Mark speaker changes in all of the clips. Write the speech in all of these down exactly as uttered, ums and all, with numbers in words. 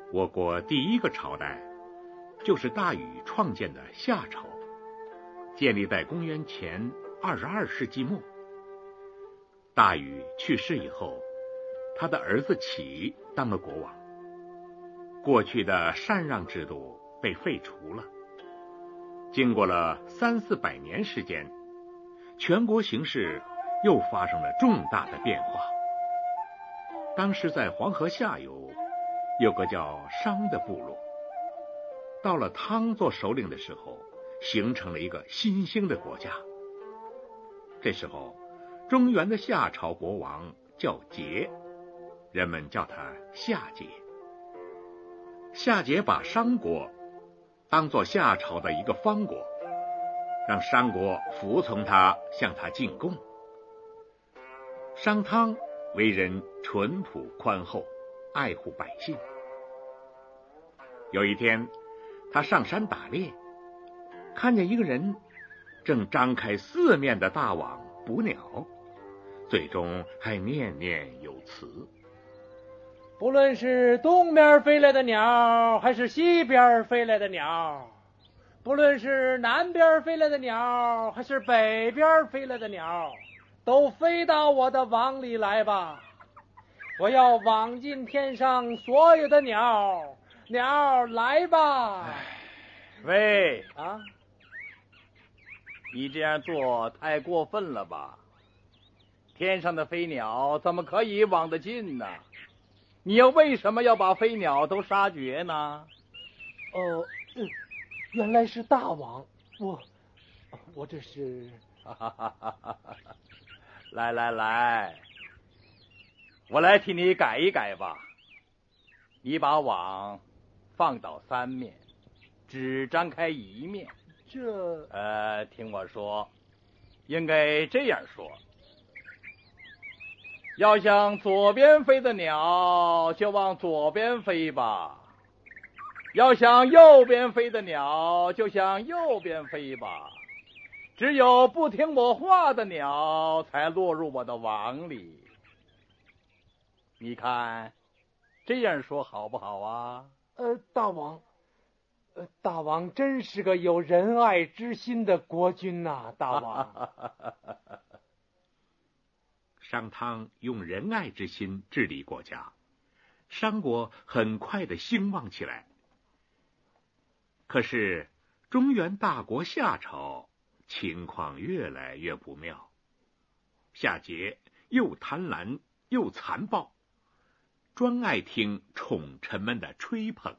Speaker 1: 我国第一个朝代就是大禹创建的夏朝，建立在公元前二十二世纪末。大禹去世以后，他的儿子启当了国王，过去的禅让制度被废除了。经过了三四百年时间，全国形势又发生了重大的变化。当时在黄河下游有个叫商的部落，到了汤做首领的时候，形成了一个新兴的国家。这时候中原的夏朝国王叫桀，人们叫他夏桀。夏桀把商国当作夏朝的一个方国，让商国服从他，向他进贡。商汤为人淳朴宽厚，爱护百姓。有一天，他上山打猎，看见一个人正张开四面的大网捕鸟，最终还念念有词：
Speaker 2: 不论是东边飞来的鸟，还是西边飞来的鸟，不论是南边飞来的鸟，还是北边飞来的鸟，都飞到我的网里来吧！我要网尽天上所有的鸟，鸟来吧！
Speaker 3: 喂，
Speaker 2: 啊，
Speaker 3: 你这样做太过分了吧？天上的飞鸟怎么可以网得进呢？你又为什么要把飞鸟都杀绝呢？
Speaker 2: 哦、呃，原来是大王，我我这是
Speaker 3: 来来来，我来替你改一改吧。你把网放倒三面，只张开一面。
Speaker 2: 这
Speaker 3: 呃，听我说，应该这样说：要向左边飞的鸟，就往左边飞吧；要向右边飞的鸟，就向右边飞吧。只有不听我话的鸟，才落入我的网里。你看，这样说好不好啊？
Speaker 2: 呃，大王，呃，大王真是个有仁爱之心的国君呐、啊，大王。
Speaker 1: 商汤用仁爱之心治理国家，商国很快的兴旺起来。可是中原大国夏朝情况越来越不妙，夏桀又贪婪又残暴，专爱听宠臣们的吹捧。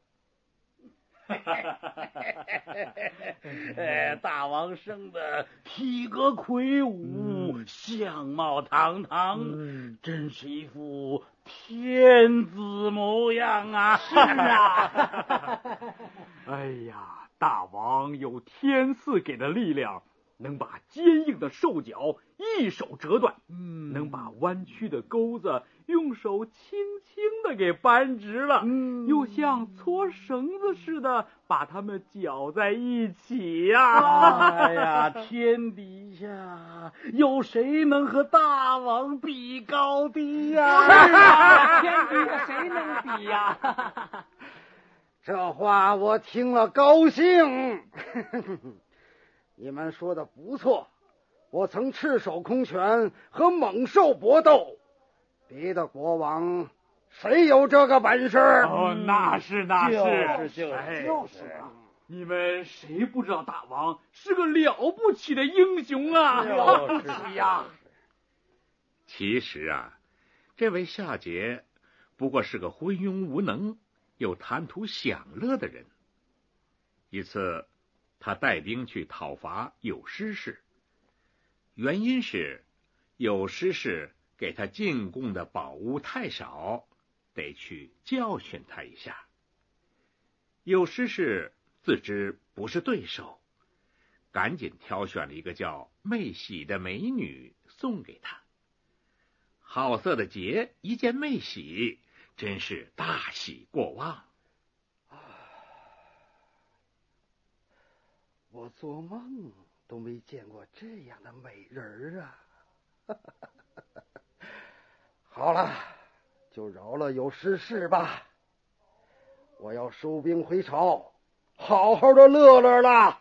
Speaker 3: 哎，大王生的体格魁梧，嗯、相貌堂堂，嗯、真是一副天子模样啊！
Speaker 2: 是啊。
Speaker 4: 哎呀，大王有天赐给的力量，能把坚硬的兽脚一手折断，嗯，能把弯曲的钩子用手轻轻的给扳直了，嗯，又像搓绳子似的把它们搅在一起呀、
Speaker 3: 啊！哎呀，天底下有谁能和大王比高低呀？
Speaker 2: 是啊，天底下谁能比呀？
Speaker 5: 这话我听了高兴。你们说的不错，我曾赤手空拳和猛兽搏斗，别的国王谁有这个本事？
Speaker 4: 哦，那是那是，
Speaker 5: 就是
Speaker 4: 就是
Speaker 5: 哎、
Speaker 4: 就是啊！你们谁不知道大王是个了不起的英雄啊？
Speaker 5: 了不起呀！
Speaker 1: 其实啊，这位夏桀不过是个昏庸无能又贪图享乐的人。一次，他带兵去讨伐有师氏，原因是有师氏给他进贡的宝物太少，得去教训他一下。有师氏自知不是对手，赶紧挑选了一个叫妹喜的美女送给他。好色的桀一见妹喜，真是大喜过望。
Speaker 5: 我做梦都没见过这样的美人啊！好了，就饶了有师氏吧。 我要收兵回朝，好好的乐乐了。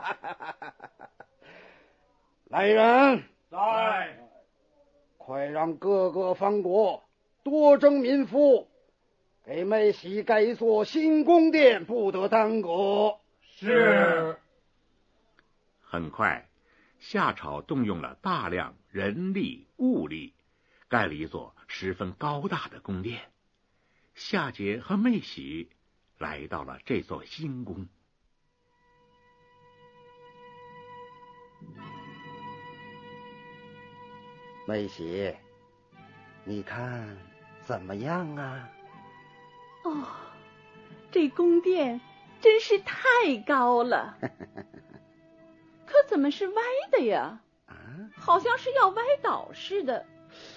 Speaker 5: 来人，
Speaker 3: 在，
Speaker 5: 快让各个藩国多征民夫，给妹喜盖一座新宫殿，不得耽搁。
Speaker 3: 是。
Speaker 1: 很快，夏朝动用了大量人力物力，盖了一座十分高大的宫殿。夏桀和妹喜来到了这座新宫。
Speaker 5: 妹喜，你看怎么样啊？
Speaker 6: 哦，这宫殿真是太高了。可怎么是歪的呀？
Speaker 5: 啊，
Speaker 6: 好像是要歪倒似的。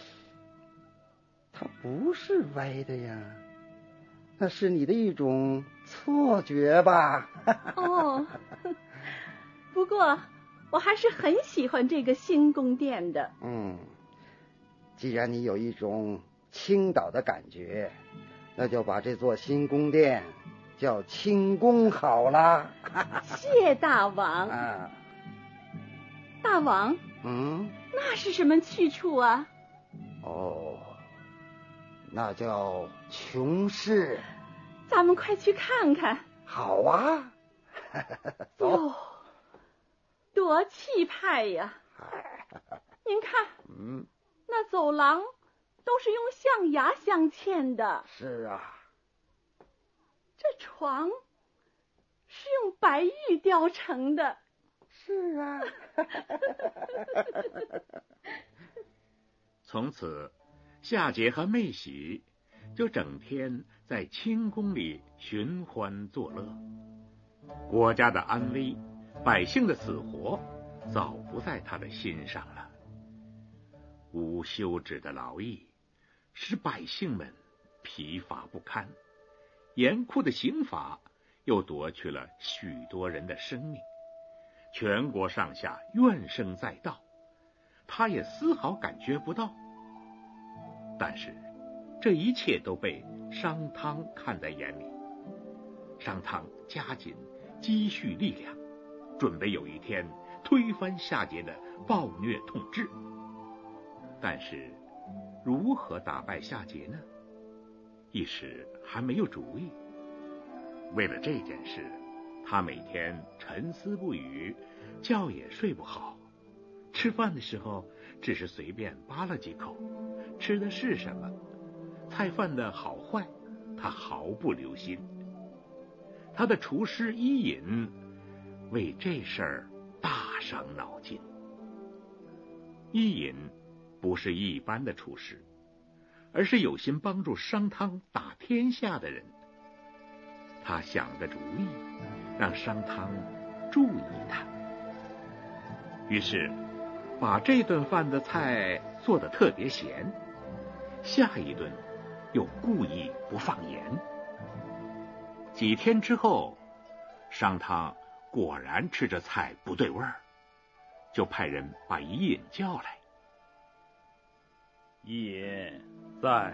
Speaker 5: 它不是歪的呀，那是你的一种错觉吧？
Speaker 6: 哦，不过我还是很喜欢这个新宫殿的。
Speaker 5: 嗯，既然你有一种倾倒的感觉，那就把这座新宫殿叫清宫好啦。
Speaker 6: 谢大王。
Speaker 5: 啊，
Speaker 6: 大王，
Speaker 5: 嗯，
Speaker 6: 那是什么去处啊？
Speaker 5: 哦，那叫琼室。
Speaker 6: 咱们快去看看。
Speaker 5: 好啊。走。
Speaker 6: 哟，多气派呀！您看，
Speaker 5: 嗯，
Speaker 6: 那走廊都是用象牙镶嵌的。
Speaker 5: 是啊。
Speaker 6: 这床是用白玉雕成的。
Speaker 5: 是啊。
Speaker 1: 从此，夏桀和妹喜就整天在清宫里寻欢作乐。国家的安危，百姓的死活，早不在他的心上了。无休止的劳役使百姓们疲乏不堪，严酷的刑罚又夺去了许多人的生命。全国上下怨声载道，他也丝毫感觉不到。但是这一切都被商汤看在眼里。商汤加紧积蓄力量，准备有一天推翻夏桀的暴虐统治。但是如何打败夏桀呢？一时还没有主意。为了这件事，他每天沉思不语，觉也睡不好。吃饭的时候只是随便扒了几口，吃的是什么，菜饭的好坏，他毫不留心。他的厨师伊尹为这事儿大伤脑筋。伊尹不是一般的厨师，而是有心帮助商汤打天下的人。他想的主意让商汤注意他，于是把这顿饭的菜做得特别咸，下一顿又故意不放盐。几天之后，商汤果然吃着菜不对味儿，就派人把伊尹叫来。
Speaker 3: 伊尹，在。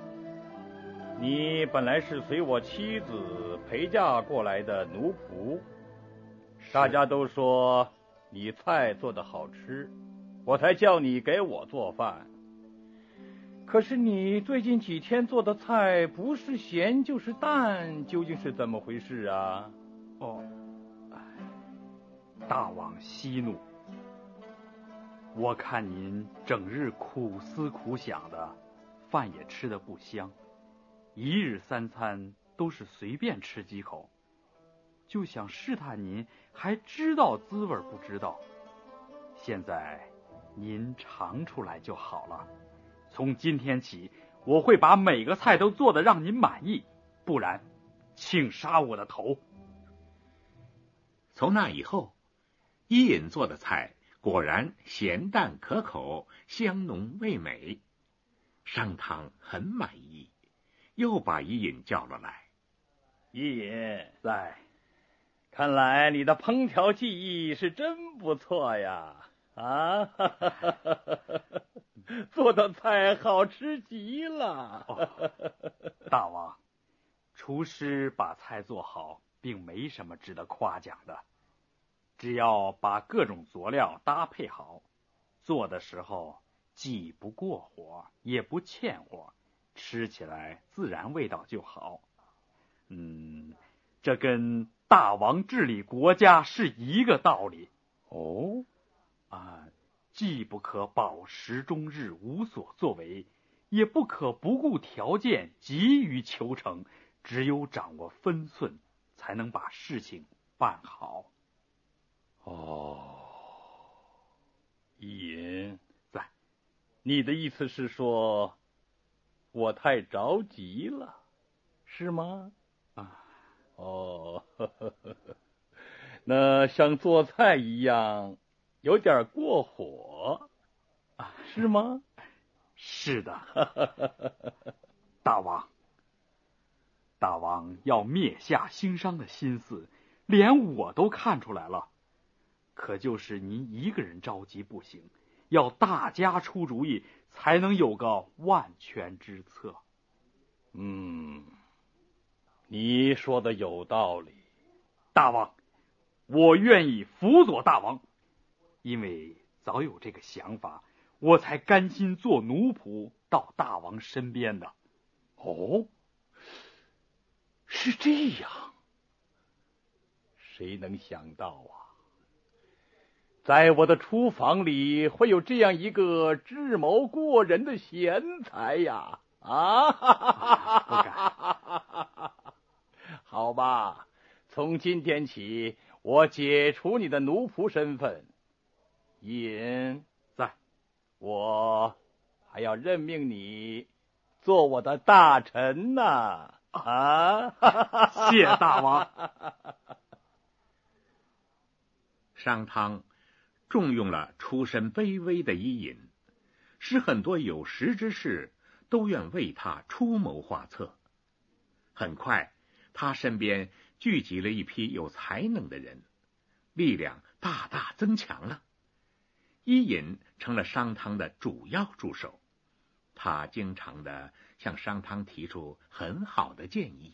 Speaker 3: 你本来是随我妻子陪嫁过来的奴仆，大家都说你菜做得好吃，我才叫你给我做饭。可是你最近几天做的菜不是咸就是淡，究竟是怎么回事啊？
Speaker 4: 哦，大王息怒，我看您整日苦思苦想的，饭也吃得不香，一日三餐都是随便吃几口，就想试探您还知道滋味不知道。现在您尝出来就好了。从今天起，我会把每个菜都做得让您满意，不然请杀我的头。
Speaker 1: 从那以后，伊尹做的菜果然咸淡可口，香浓味美。商汤很满意，又把伊尹叫了来。
Speaker 3: 伊尹，
Speaker 4: 在。
Speaker 3: 看来你的烹调技艺是真不错呀！啊，哈哈哈哈哈，做的菜好吃极了。
Speaker 4: 哦，大王， 厨师把菜做好，并没什么值得夸奖的，只要把各种佐料搭配好，做的时候既不过火，也不欠火，吃起来自然味道就好。嗯，这跟大王治理国家是一个道理。
Speaker 3: 哦，
Speaker 4: 啊，既不可饱食终日无所作为，也不可不顾条件急于求成，只有掌握分寸，才能把事情办好。
Speaker 3: 哦，伊尹，在，你的意思是说，我太着急了，是吗？
Speaker 4: 啊，
Speaker 3: 哦，呵呵呵呵，那像做菜一样，有点过火，啊，是吗？
Speaker 4: 是的，大王，大王要灭下兴商的心思，连我都看出来了。可就是您一个人着急不行，要大家出主意，才能有个万全之策。
Speaker 3: 嗯，你说的有道理，
Speaker 4: 大王，我愿意辅佐大王，因为早有这个想法，我才甘心做奴仆到大王身边的。
Speaker 3: 哦，是这样，谁能想到啊，在我的厨房里会有这样一个智谋过人的贤才呀！啊，
Speaker 4: 不敢。
Speaker 3: 好吧，从今天起，我解除你的奴仆身份。尹
Speaker 4: 在，
Speaker 3: 我还要任命你做我的大臣呢！啊，
Speaker 4: 谢大王。
Speaker 1: 商汤重用了出身卑微的伊尹，使很多有识之士都愿为他出谋划策。很快，他身边聚集了一批有才能的人，力量大大增强了。伊尹成了商汤的主要助手，他经常的向商汤提出很好的建议。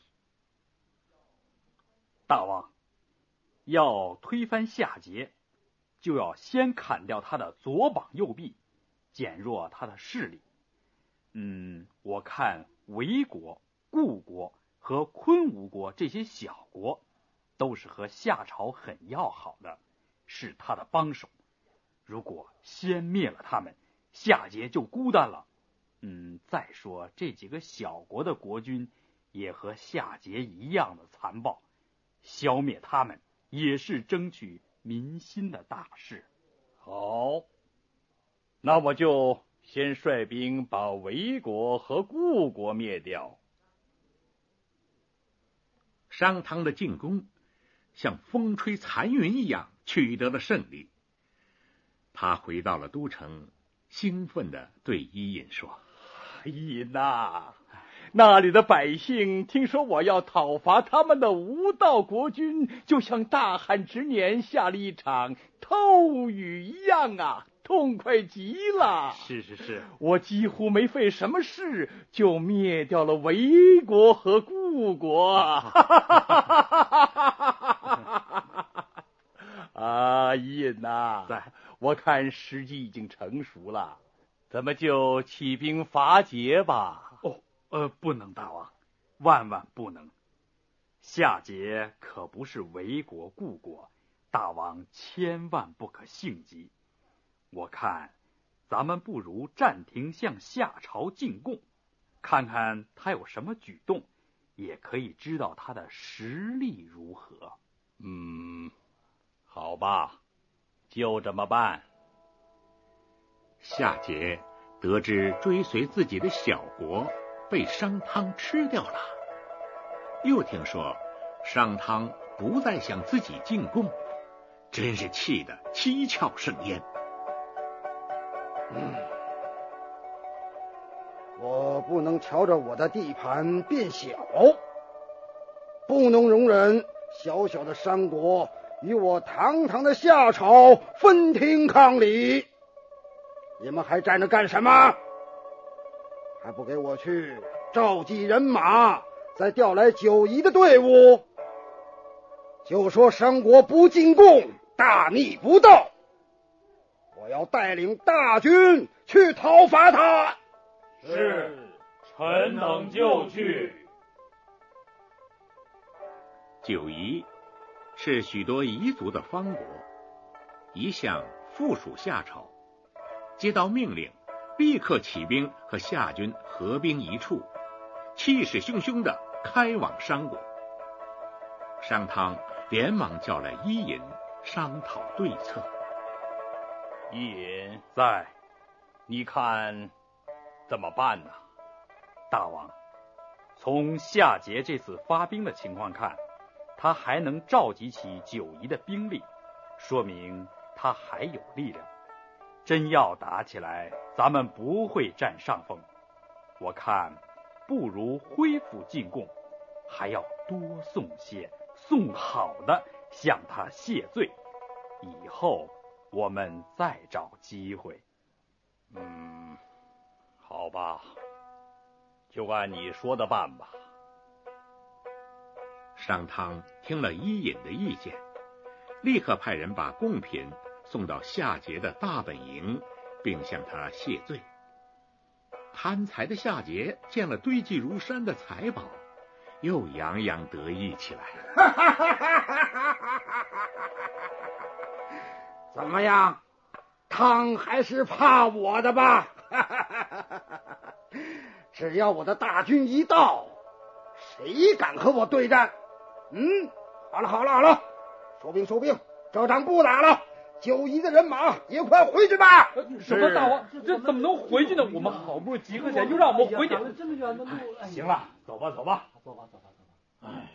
Speaker 4: 大王，要推翻夏桀，就要先砍掉他的左膀右臂，减弱他的势力。嗯，我看魏国、故国和昆吾国这些小国，都是和夏朝很要好的，是他的帮手。如果先灭了他们，夏桀就孤单了。嗯，再说这几个小国的国君也和夏桀一样的残暴，消灭他们也是争取民心的大事。
Speaker 3: 好，那我就先率兵把魏国和故国灭掉。
Speaker 1: 商汤的进攻像风吹残云一样取得了胜利。他回到了都城，兴奋地对伊尹说：“
Speaker 3: 伊尹呐，那里的百姓听说我要讨伐他们的无道国君，就像大旱之年下了一场透雨一样啊，痛快极了。
Speaker 4: 是是是，
Speaker 3: 我几乎没费什么事，就灭掉了魏国和故国。啊，伊尹呐，
Speaker 4: 在。
Speaker 3: 我看时机已经成熟了，咱们就起兵伐桀吧。
Speaker 4: 哦，呃，不能，大王，万万不能。夏桀可不是魏国故国，大王千万不可性急。我看咱们不如暂停向夏朝进贡，看看他有什么举动，也可以知道他的实力如何。
Speaker 3: 嗯，好吧，就这么办。
Speaker 1: 夏桀得知追随自己的小国被商汤吃掉了，又听说商汤不再向自己进贡，真是气得七窍生烟。
Speaker 5: 嗯，我不能瞧着我的地盘变小，不能容忍小小的商国与我堂堂的夏朝分庭抗礼。你们还站着干什么？还不给我去召集人马， 再调来九夷的队伍，就说商国不进贡，大逆不道。我要带领大军去讨伐他。
Speaker 4: 是，臣等就去。
Speaker 1: 九夷是许多夷族的方国，一向附属夏朝，接到命令，立刻起兵和夏军合兵一处，气势汹汹地开往商国。商汤连忙叫来伊尹商讨对策。
Speaker 3: 伊尹在，你看怎么办呢？
Speaker 4: 大王，从夏桀这次发兵的情况看，他还能召集起九夷的兵力，说明他还有力量。真要打起来，咱们不会占上风。我看不如恢复进贡，还要多送些，送好的向他谢罪，以后我们再找机会。
Speaker 3: 嗯，好吧，就按你说的办吧。
Speaker 1: 商汤听了伊尹的意见，立刻派人把贡品送到夏桀的大本营，并向他谢罪。贪财的夏桀见了堆积如山的财宝，又洋洋得意起来。
Speaker 5: 怎么样，汤还是怕我的吧？只要我的大军一到，谁敢和我对战？嗯，好了好了好了，收兵收兵，这仗不打了，九夷的人马也快回去吧。
Speaker 4: 什么大王，这怎么能回去呢？我们好不容易集合起来，又让我们回去。
Speaker 2: 这么远的路，
Speaker 4: 行了，走吧走吧
Speaker 2: 走吧走吧走吧。
Speaker 4: 哎，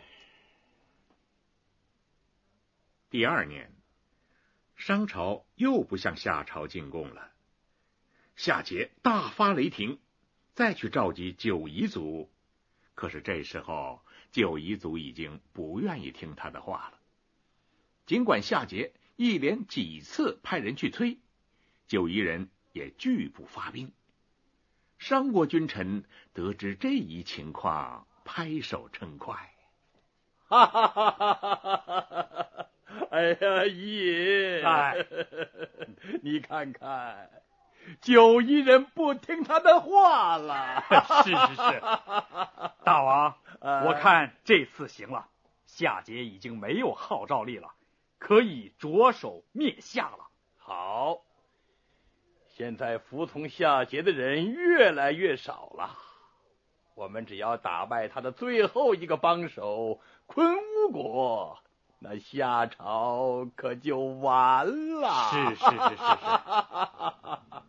Speaker 1: 第二年，商朝又不向夏朝进贡了。夏桀大发雷霆，再去召集九夷族。可是这时候，九夷族已经不愿意听他的话了。尽管夏桀一连几次派人去催，九夷人也拒不发兵。商国君臣得知这一情况，拍手称快。
Speaker 3: 哈哈哈哈哈哈！哎呀，伊尹，
Speaker 4: 哎，
Speaker 3: 你看看，九夷人不听他的话了。
Speaker 4: 是是是，大王，我看这次行了，夏桀已经没有号召力了，可以着手灭夏了。
Speaker 3: 好，现在服从夏桀的人越来越少了，我们只要打败他的最后一个帮手昆吾国，那夏朝可就完了。
Speaker 4: 是是是是是。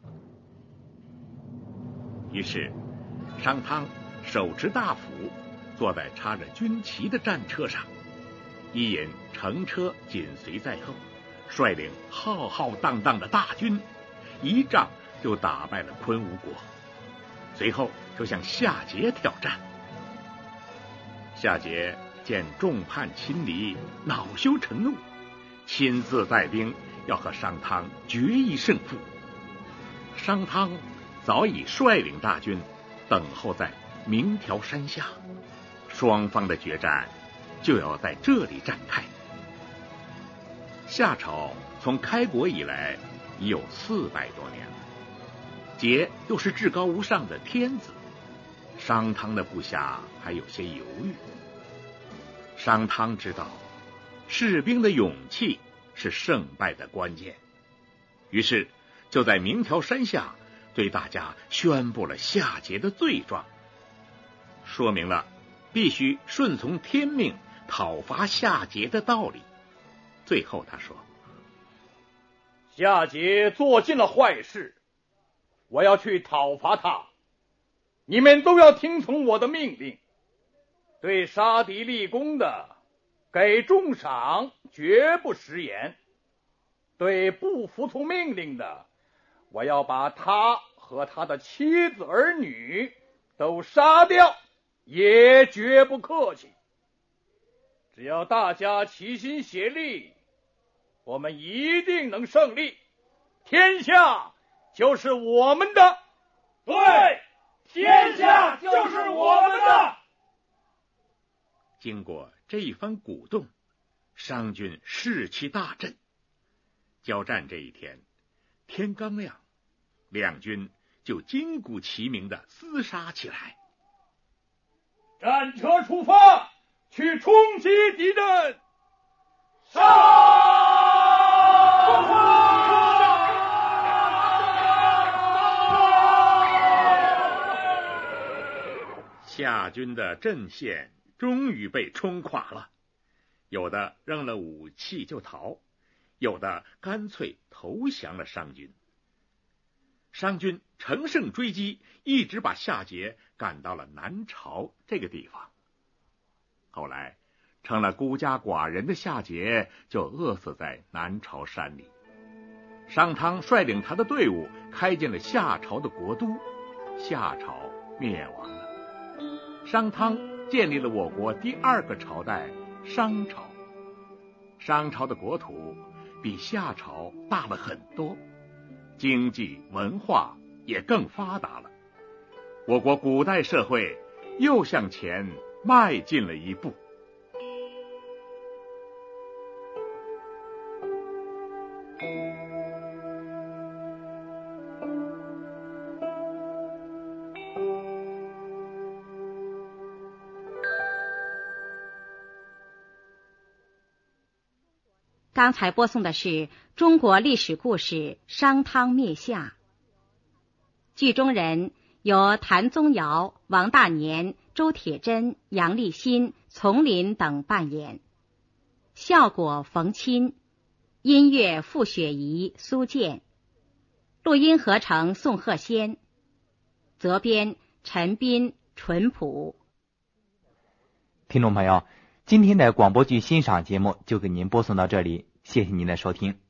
Speaker 1: 于是商汤手持大斧，坐在插着军旗的战车上，伊尹乘车紧随在后，率领浩浩荡荡的大军，一仗就打败了昆吾国，随后就向夏桀挑战。夏桀见众叛亲离，恼羞成怒，亲自带兵要和商汤决一胜负。商汤早已率领大军等候在鸣条山下，双方的决战就要在这里展开。夏朝从开国以来已有四百多年了，桀又是至高无上的天子，商汤的部下还有些犹豫。商汤知道士兵的勇气是胜败的关键，于是就在鸣条山下对大家宣布了夏桀的罪状，说明了必须顺从天命讨伐夏桀的道理。最后他说，
Speaker 3: 夏桀做尽了坏事，我要去讨伐他，你们都要听从我的命令，对杀敌立功的给重赏，绝不食言；对不服从命令的，我要把他和他的妻子儿女都杀掉，也绝不客气。只要大家齐心协力，我们一定能胜利，天下就是我们的。
Speaker 4: 对，天下就是我们的。
Speaker 1: 经过这一番鼓动，商军士气大振。交战这一天，天刚亮，两军就金鼓齐鸣地厮杀起来。
Speaker 3: 战车出发，去冲击敌人！上！
Speaker 1: 夏军的阵线终于被冲垮了，有的扔了武器就逃，有的干脆投降了商军。商军乘胜追击，一直把夏桀赶到了南朝这个地方。后来成了孤家寡人的夏桀就饿死在南朝山里。商汤率领他的队伍开进了夏朝的国都，夏朝灭亡了。商汤建立了我国第二个朝代商朝。商朝的国土比夏朝大了很多，经济文化也更发达了，我国古代社会又向前迈进了一步。
Speaker 7: 刚才播送的是中国历史故事商汤灭夏，剧中人由谭宗尧、王大年、周铁真、杨立新、丛林等扮演，效果冯钦，音乐傅雪怡、苏建，录音合成宋鹤仙，责编陈斌、淳朴。
Speaker 8: 听众朋友，今天的广播剧欣赏节目就给您播送到这里，谢谢您的收听。